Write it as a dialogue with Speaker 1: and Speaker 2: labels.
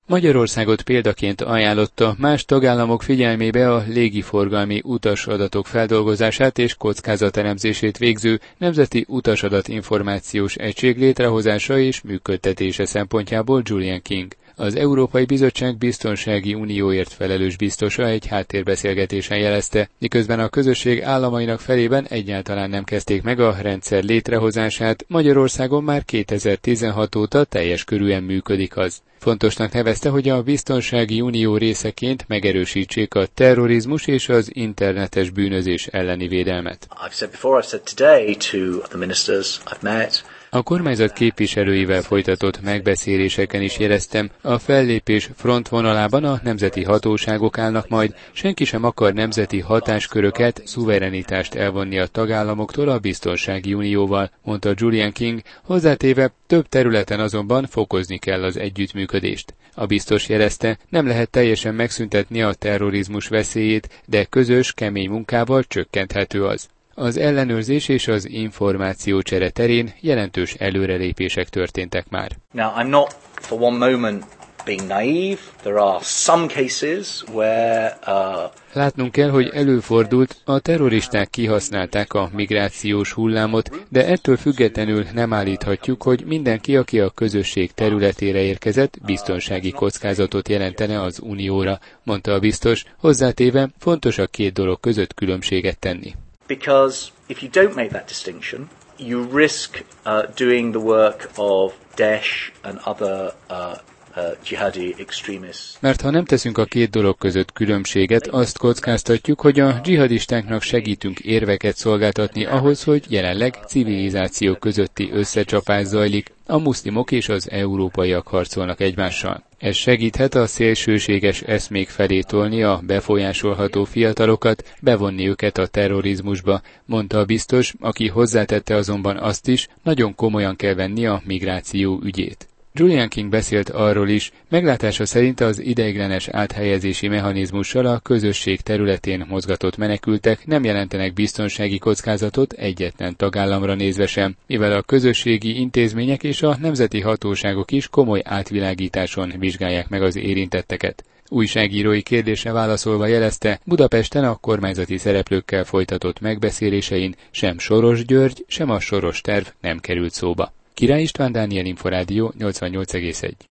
Speaker 1: Magyarországot példaként ajánlotta más tagállamok figyelmébe a légiforgalmi utasadatok feldolgozását és kockázatelemzését végző Nemzeti Utasadatinformációs Egység létrehozása és működtetése szempontjából Julian King. Az Európai Bizottság Biztonsági Unióért felelős biztosa egy háttérbeszélgetésen jelezte, miközben a közösség államainak felében egyáltalán nem kezdték meg a rendszer létrehozását, Magyarországon már 2016 óta teljes körűen működik az. Fontosnak nevezte, hogy a Biztonsági Unió részeként megerősítsék a terrorizmus és az internetes bűnözés elleni védelmet. A kormányzat képviselőivel folytatott megbeszéléseken is jeleztem, a fellépés frontvonalában a nemzeti hatóságok állnak majd, senki sem akar nemzeti hatásköröket, szuverenitást elvonni a tagállamoktól a Biztonsági Unióval, mondta Julian King, hozzátéve, több területen azonban fokozni kell az együttműködést. A biztos jelezte, nem lehet teljesen megszüntetni a terrorizmus veszélyét, de közös, kemény munkával csökkenthető az. Az ellenőrzés és az információcsere terén jelentős előrelépések történtek már.
Speaker 2: Now, I'm not for one moment being naive. There are some cases where
Speaker 1: Látnunk kell, hogy előfordult, a terroristák kihasználták a migrációs hullámot, de ettől függetlenül nem állíthatjuk, hogy mindenki, aki a közösség területére érkezett, biztonsági kockázatot jelentene az Unióra, mondta a biztos, hozzátéve, fontos a két dolog között különbséget tenni.
Speaker 2: Because if you don't make that distinction, you risk doing the work of Daesh and other jihadi extremists.
Speaker 1: Mert ha nem teszünk a két dolog között különbséget, azt kockáztatjuk, hogy a dzsihadistáknak segítünk érveket szolgáltatni ahhoz, hogy jelenleg civilizációk közötti összecsapás zajlik, a muszlimok és az európaiak harcolnak egymással. Ez segíthet a szélsőséges eszmék felé tolni a befolyásolható fiatalokat, bevonni őket a terrorizmusba, mondta a biztos, aki hozzátette azonban azt is, nagyon komolyan kell venni a migráció ügyét. Julian King beszélt arról is, meglátása szerint az ideiglenes áthelyezési mechanizmussal a közösség területén mozgatott menekültek nem jelentenek biztonsági kockázatot egyetlen tagállamra nézve sem, mivel a közösségi intézmények és a nemzeti hatóságok is komoly átvilágításon vizsgálják meg az érintetteket. Újságírói kérdésre válaszolva jelezte, Budapesten a kormányzati szereplőkkel folytatott megbeszélésein sem Soros György, sem a Soros terv nem került szóba. Király István, Dániel Inforádió 88,1.